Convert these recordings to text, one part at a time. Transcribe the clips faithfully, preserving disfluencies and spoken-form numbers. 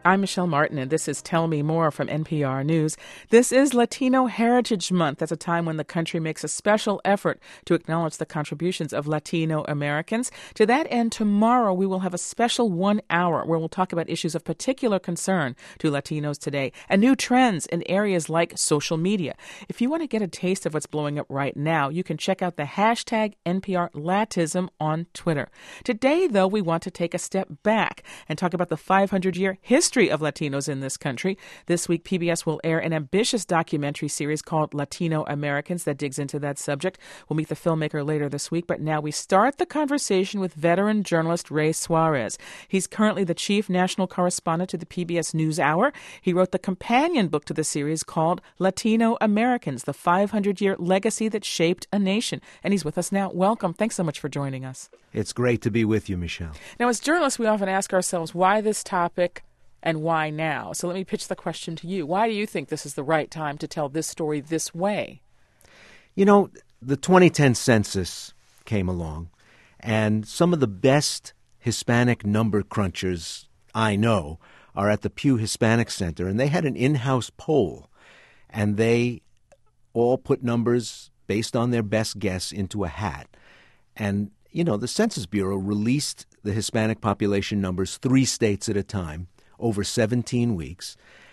I'm Michelle Martin, and this is Tell Me More from N P R News. This is Latino Heritage Month. That's a time when the country makes a special effort to acknowledge the contributions of Latino Americans. To that end, tomorrow we will have a special one hour where we'll talk about issues of particular concern to Latinos today and new trends in areas like social media. If you want to get a taste of what's blowing up right now, you can check out the hashtag N P R Latism on Twitter. Today, though, we want to take a step back and talk about the five hundred year history of Latinos in this country. This week, P B S will air an ambitious documentary series called Latino Americans that digs into that subject. We'll meet the filmmaker later this week, but now we start the conversation with veteran journalist Ray Suarez. He's currently the chief national correspondent to the P B S NewsHour. He wrote the companion book to the series called Latino Americans, the five hundred year legacy that shaped a nation. And he's with us now. Welcome. Thanks so much for joining us. It's great to be with you, Michelle. Now, as journalists, we often ask ourselves, why this topic and why now? So let me pitch the question to you. Why do you think this is the right time to tell this story this way? You know, the twenty ten census came along, and some of the best Hispanic number crunchers I know are at the Pew Hispanic Center, and they had an in-house poll, and they all put numbers based on their best guess into a hat. And, you know, the Census Bureau released the Hispanic population numbers three states at a time over seventeen weeks,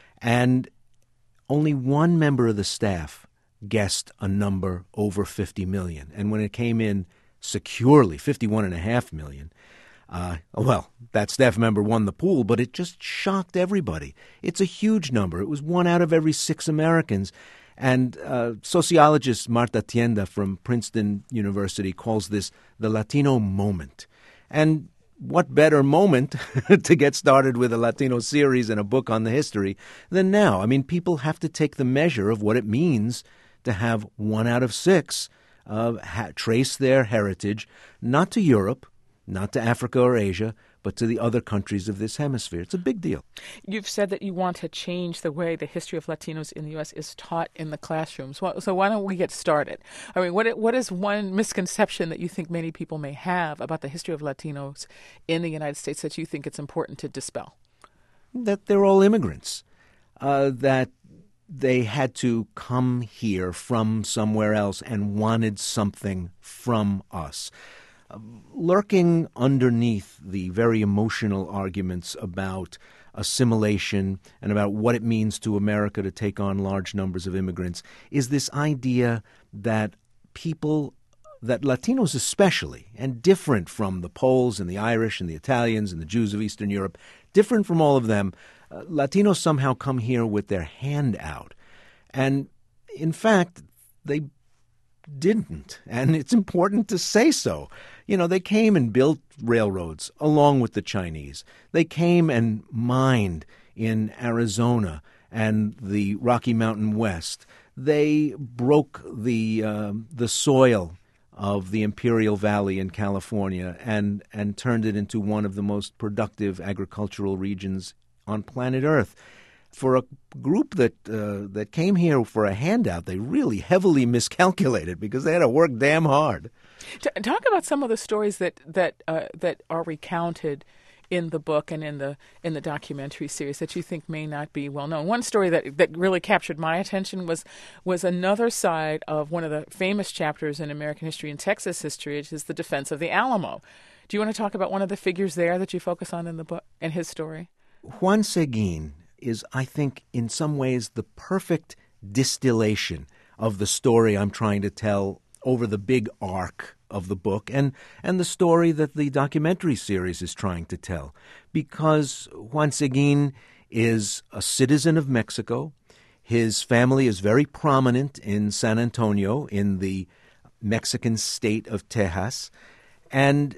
and only one member of the staff guessed a number over fifty million. And when it came in securely, fifty-one point five million, uh, well, that staff member won the pool, but it just shocked everybody. It's a huge number. It was one out of every six Americans. And uh, sociologist Marta Tienda from Princeton University calls this the Latino moment. And what better moment to get started with a Latino series and a book on the history than now? I mean, people have to take the measure of what it means to have one out of six uh, ha- trace their heritage, not to Europe, not to Africa or Asia, but to the other countries of this hemisphere. It's a big deal. You've said that you want to change the way the history of Latinos in the U S is taught in the classrooms. So why don't we get started? I mean, what what is one misconception that you think many people may have about the history of Latinos in the United States that you think it's important to dispel? That they're all immigrants, uh, that they had to come here from somewhere else and wanted something from us. Lurking underneath the very emotional arguments about assimilation and about what it means to America to take on large numbers of immigrants is this idea that people, that Latinos especially, and different from the Poles and the Irish and the Italians and the Jews of Eastern Europe, different from all of them, uh, Latinos somehow come here with their hand out. And in fact, they didn't, and it's important to say so. You know, they came and built railroads along with the Chinese. They came and mined in Arizona and the Rocky Mountain West. They broke the uh, the soil of the Imperial Valley in California and, and turned it into one of the most productive agricultural regions on planet Earth. For a group that uh, that came here for a handout, they really heavily miscalculated because they had to work damn hard. Talk about some of the stories that that uh, that are recounted in the book and in the in the documentary series that you think may not be well known. One story that that really captured my attention was was another side of one of the famous chapters in American history and Texas history, which is the defense of the Alamo. Do you want to talk about one of the figures there that you focus on in the book and his story? Juan Seguin is, I think, in some ways the perfect distillation of the story I'm trying to tell over the big arc of the book and, and the story that the documentary series is trying to tell. Because Juan Seguin is a citizen of Mexico. His family is very prominent in San Antonio, in the Mexican state of Texas. And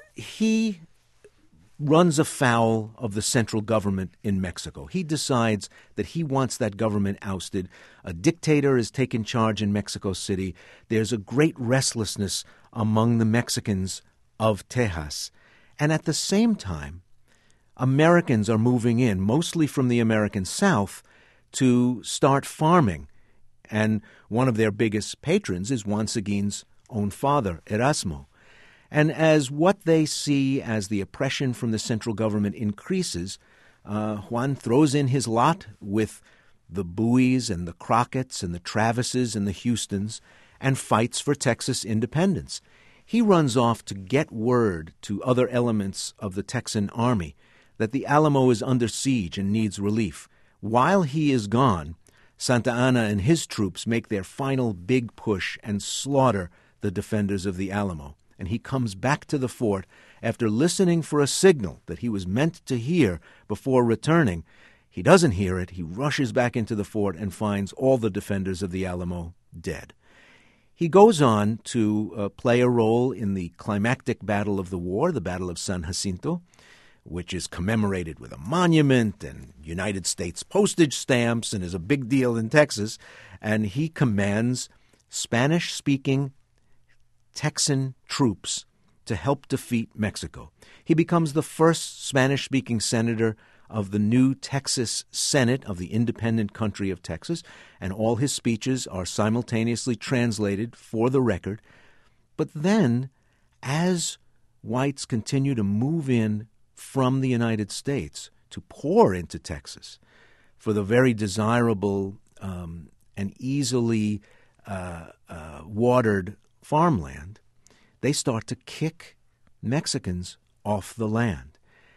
he runs afoul of the central government in Mexico. He decides that he wants that government ousted. A dictator has taken charge in Mexico City. There's a great restlessness among the Mexicans of Texas. And at the same time, Americans are moving in, mostly from the American South, to start farming. And one of their biggest patrons is Juan Seguin's own father, Erasmo. And as what they see as the oppression from the central government increases, uh, Juan throws in his lot with the Bowies and the Crockett's and the Travises and the Houstons and fights for Texas independence. He runs off to get word to other elements of the Texan army that the Alamo is under siege and needs relief. While he is gone, Santa Anna and his troops make their final big push and slaughter the defenders of the Alamo. And he comes back to the fort after listening for a signal that he was meant to hear before returning. He doesn't hear it. He rushes back into the fort and finds all the defenders of the Alamo dead. He goes on to uh, play a role in the climactic battle of the war, the Battle of San Jacinto, which is commemorated with a monument and United States postage stamps and is a big deal in Texas. And he commands Spanish-speaking Texan troops to help defeat Mexico. He becomes the first Spanish-speaking senator of the new Texas Senate of the independent country of Texas, and all his speeches are simultaneously translated for the record. But then, as whites continue to move in from the United States to pour into Texas for the very desirable um, and easily uh, uh, watered farmland, they start to kick Mexicans off the land.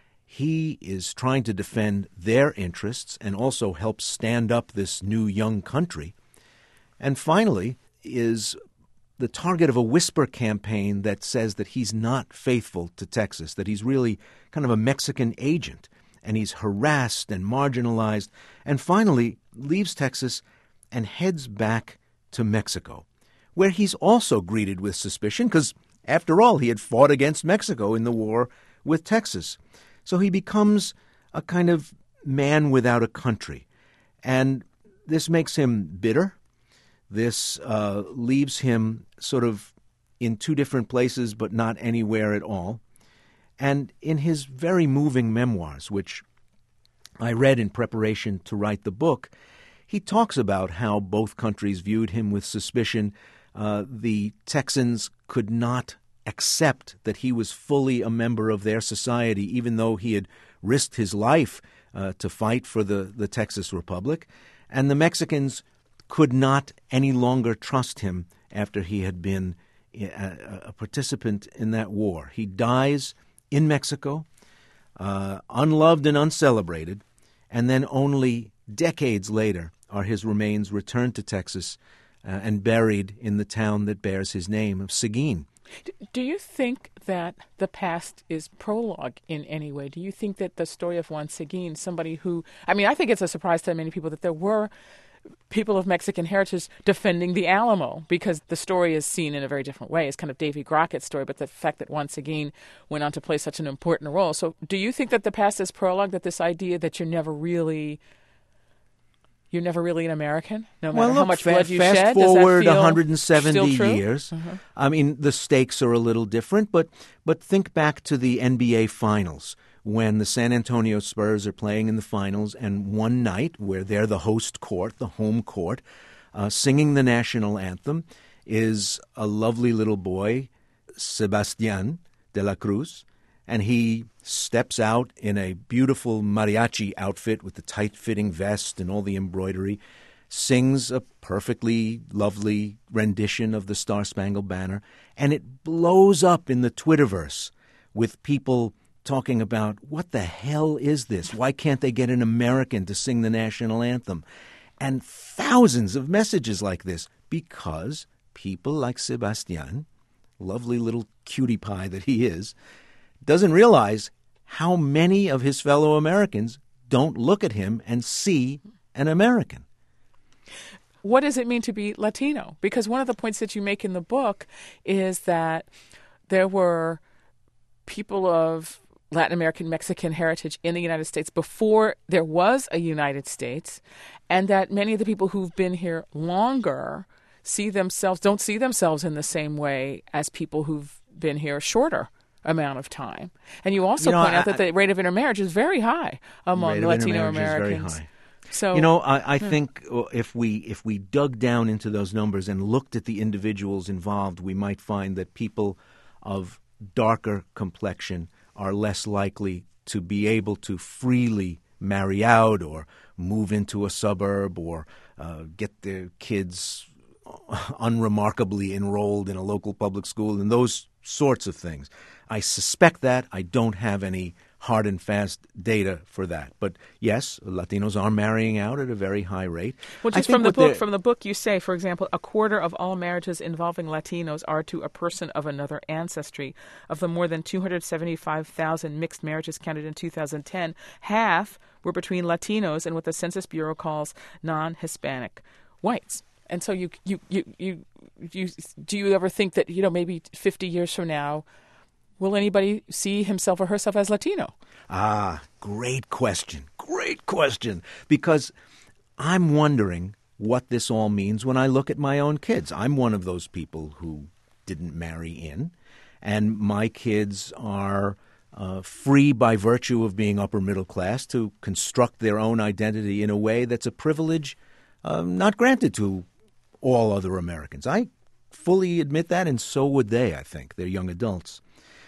He is trying to defend their interests and also help stand up this new young country. And finally is the target of a whisper campaign that says that he's not faithful to Texas, that he's really kind of a Mexican agent, and he's harassed and marginalized, and finally leaves Texas and heads back to Mexico, where he's also greeted with suspicion because, after all, he had fought against Mexico in the war with Texas. So he becomes a kind of man without a country. And this makes him bitter. This uh, leaves him sort of in two different places but not anywhere at all. And in his very moving memoirs, which I read in preparation to write the book, he talks about how both countries viewed him with suspicion. Uh, the Texans could not accept that he was fully a member of their society, even though he had risked his life uh, to fight for the, the Texas Republic. And the Mexicans could not any longer trust him after he had been a, a participant in that war. He dies in Mexico, uh, unloved and uncelebrated, and then only decades later are his remains returned to Texas uh, and buried in the town that bears his name of Seguin. Do you think that the past is prologue in any way? Do you think that the story of Juan Seguin, somebody who, I mean, I think it's a surprise to many people that there were people of Mexican heritage defending the Alamo, because the story is seen in a very different way. It's kind of Davy Crockett's story, but the fact that Juan Seguin went on to play such an important role. So do you think that the past is prologue, that this idea that you're never really... You're never really an American, no matter well, look, how much fa- blood you fast shed? Fast forward Does that feel one hundred seventy still true? years. Uh-huh. I mean, the stakes are a little different, but but think back to the N B A Finals when the San Antonio Spurs are playing in the finals, and one night where they're the host court, the home court, uh, singing the national anthem is a lovely little boy, Sebastián de la Cruz, and he steps out in a beautiful mariachi outfit with the tight-fitting vest and all the embroidery, sings a perfectly lovely rendition of the Star-Spangled Banner, and it blows up in the Twitterverse with people talking about, what the hell is this? Why can't they get an American to sing the national anthem? And thousands of messages like this, because people like Sebastián, lovely little cutie pie that he is, doesn't realize how many of his fellow Americans don't look at him and see an American. What does it mean to be Latino? Because one of the points that you make in the book is that there were people of Latin American, Mexican heritage in the United States before there was a United States, and that many of the people who've been here longer see themselves, don't see themselves in the same way as people who've been here shorter amount of time. And you also you know, point I, out that the rate of intermarriage is very high among Latino Americans. Very high. So, you know, I, I yeah. think if we if we dug down into those numbers and looked at the individuals involved, we might find that people of darker complexion are less likely to be able to freely marry out or move into a suburb or uh, get their kids unremarkably enrolled in a local public school and those sorts of things. I suspect that. I don't have any hard and fast data for that. But yes, Latinos are marrying out at a very high rate. Well, just from the book, from the book you say, for example, a quarter of all marriages involving Latinos are to a person of another ancestry. Of the more than two hundred seventy-five thousand mixed marriages counted in two thousand ten, half were between Latinos and what the Census Bureau calls non-Hispanic whites. And so you, you, you, you, you, do you ever think that, you know, maybe fifty years from now, will anybody see himself or herself as Latino? Ah, great question. Great question. Because I'm wondering what this all means when I look at my own kids. I'm one of those people who didn't marry in, and my kids are uh, free by virtue of being upper middle class to construct their own identity in a way that's a privilege uh, not granted to all other Americans. I fully admit that, and so would they, I think. They're young adults.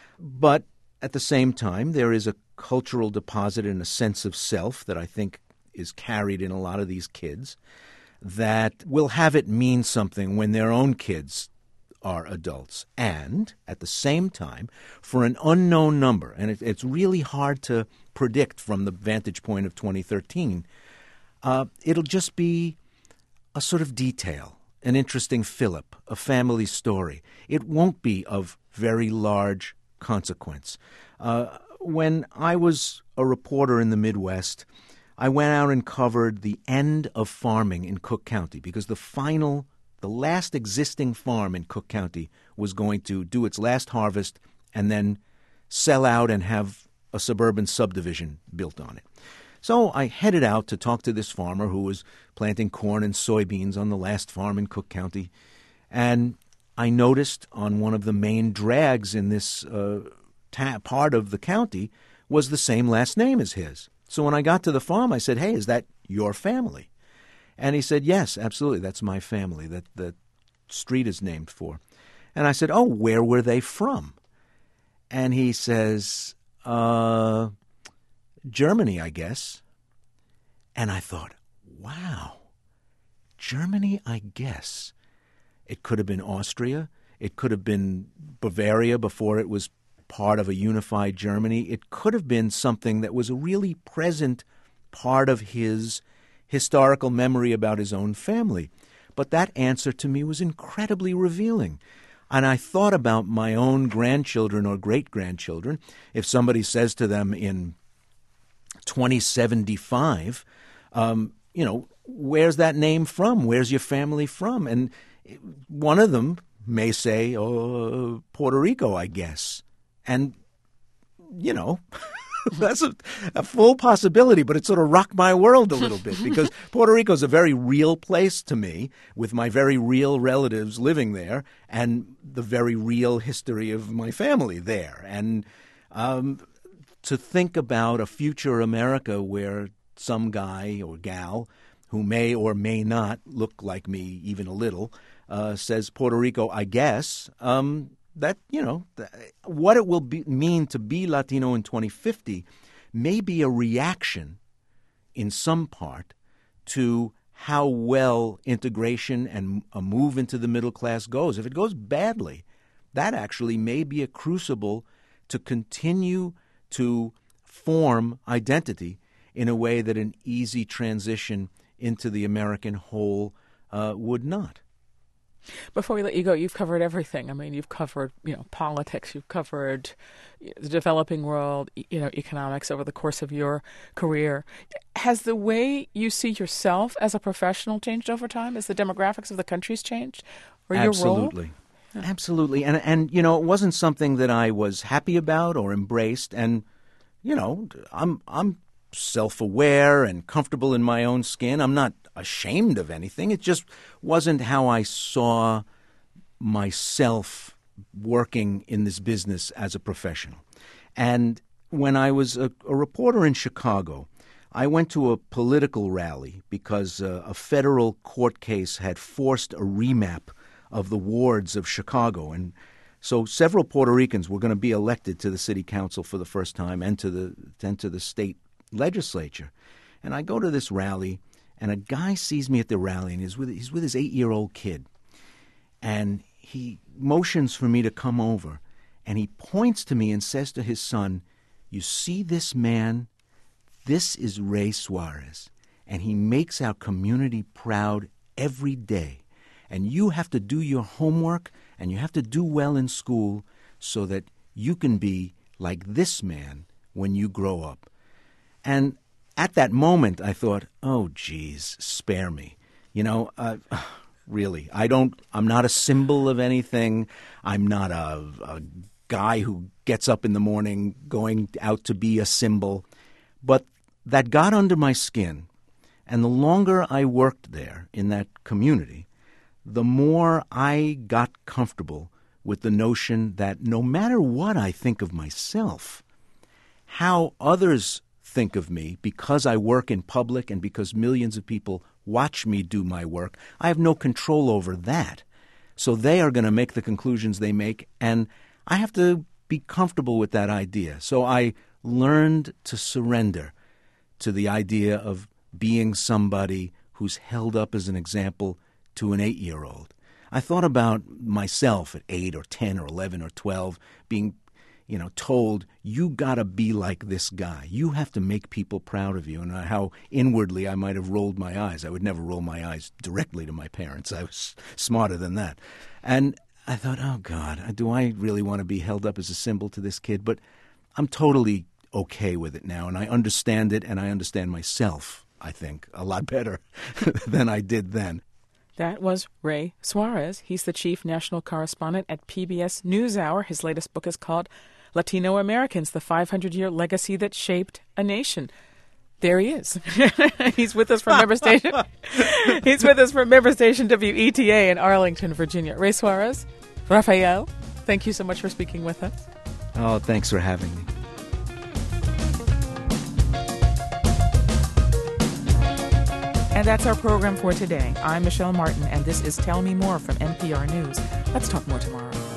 But at the same time, there is a cultural deposit and a sense of self that I think is carried in a lot of these kids that will have it mean something when their own kids are adults. And at the same time, for an unknown number, and it, it's really hard to predict from the vantage point of twenty thirteen, uh, it'll just be a sort of detail, an interesting fillip, a family story. It won't be of very large consequence. Uh, when I was a reporter in the Midwest, I went out and covered the end of farming in Cook County because the final, the last existing farm in Cook County was going to do its last harvest and then sell out and have a suburban subdivision built on it. So I headed out to talk to this farmer who was planting corn and soybeans on the last farm in Cook County, and I noticed on one of the main drags in this uh, ta- part of the county was the same last name as his. So when I got to the farm, I said, "Hey, is that your family?" And he said, "Yes, absolutely, that's my family that the street is named for." And I said, "Oh, where were they from?" And he says, uh, Germany, I guess. And I thought, wow, Germany, I guess. It could have been Austria. It could have been Bavaria before it was part of a unified Germany. It could have been something that was a really present part of his historical memory about his own family. But that answer to me was incredibly revealing. And I thought about my own grandchildren or great-grandchildren. If somebody says to them in twenty seventy-five, um, you know, where's that name from? Where's your family from? And one of them may say, oh, Puerto Rico, I guess. And, you know, that's a, a full possibility, but it sort of rocked my world a little bit because Puerto Rico is a very real place to me with my very real relatives living there and the very real history of my family there. And um, to think about a future America where some guy or gal who may or may not look like me even a little uh, says Puerto Rico, I guess, um, that, you know, th- what it will be, mean to be Latino in twenty fifty may be a reaction in some part to how well integration and a move into the middle class goes. If it goes badly, that actually may be a crucible to continue to form identity in a way that an easy transition into the American whole uh, would not. Before we let you go, you've covered everything. I mean, you've covered, you know, politics, you've covered the developing world, you know, economics over the course of your career. Has the way you see yourself as a professional changed over time? Has the demographics of the country's changed? Or your Absolutely. role? Yeah. Absolutely. And, and, you know, it wasn't something that I was happy about or embraced. And, you know, I'm I'm self-aware and comfortable in my own skin. I'm not ashamed of anything. It just wasn't how I saw myself working in this business as a professional. And when I was a, a reporter in Chicago, I went to a political rally because uh, a federal court case had forced a remap of the wards of Chicago. And so several Puerto Ricans were going to be elected to the city council for the first time and to the, and to the state legislature. And I go to this rally, and a guy sees me at the rally, and he's with, he's with his eight-year-old kid. And he motions for me to come over, and he points to me and says to his son, "You see this man? This is Ray Suarez, and he makes our community proud every day. And you have to do your homework, and you have to do well in school so that you can be like this man when you grow up." And at that moment, I thought, oh, geez, spare me. You know, uh, really, I don't, I'm not a symbol of anything. I'm not a, a guy who gets up in the morning going out to be a symbol. But that got under my skin. And the longer I worked there in that community, the more I got comfortable with the notion that no matter what I think of myself, how others think of me because I work in public and because millions of people watch me do my work, I have no control over that. So they are going to make the conclusions they make, and I have to be comfortable with that idea. So I learned to surrender to the idea of being somebody who's held up as an example to an eight-year-old. I thought about myself at eight or ten or eleven or twelve being, you know, told, you got to be like this guy. You have to make people proud of you. And how inwardly I might have rolled my eyes. I would never roll my eyes directly to my parents. I was smarter than that. And I thought, oh, God, do I really want to be held up as a symbol to this kid? But I'm totally okay with it now, and I understand it, and I understand myself, I think, a lot better than I did then. That was Ray Suarez. He's the chief national correspondent at P B S NewsHour. His latest book is called Latino Americans, the five hundred year Legacy That Shaped a Nation. There he is. He's with us from member station. He's with us from member station W E T A in Arlington, Virginia. Ray Suarez, Rafael, thank you so much for speaking with us. Oh, thanks for having me. And that's our program for today. I'm Michelle Martin, and this is Tell Me More from N P R News. Let's talk more tomorrow.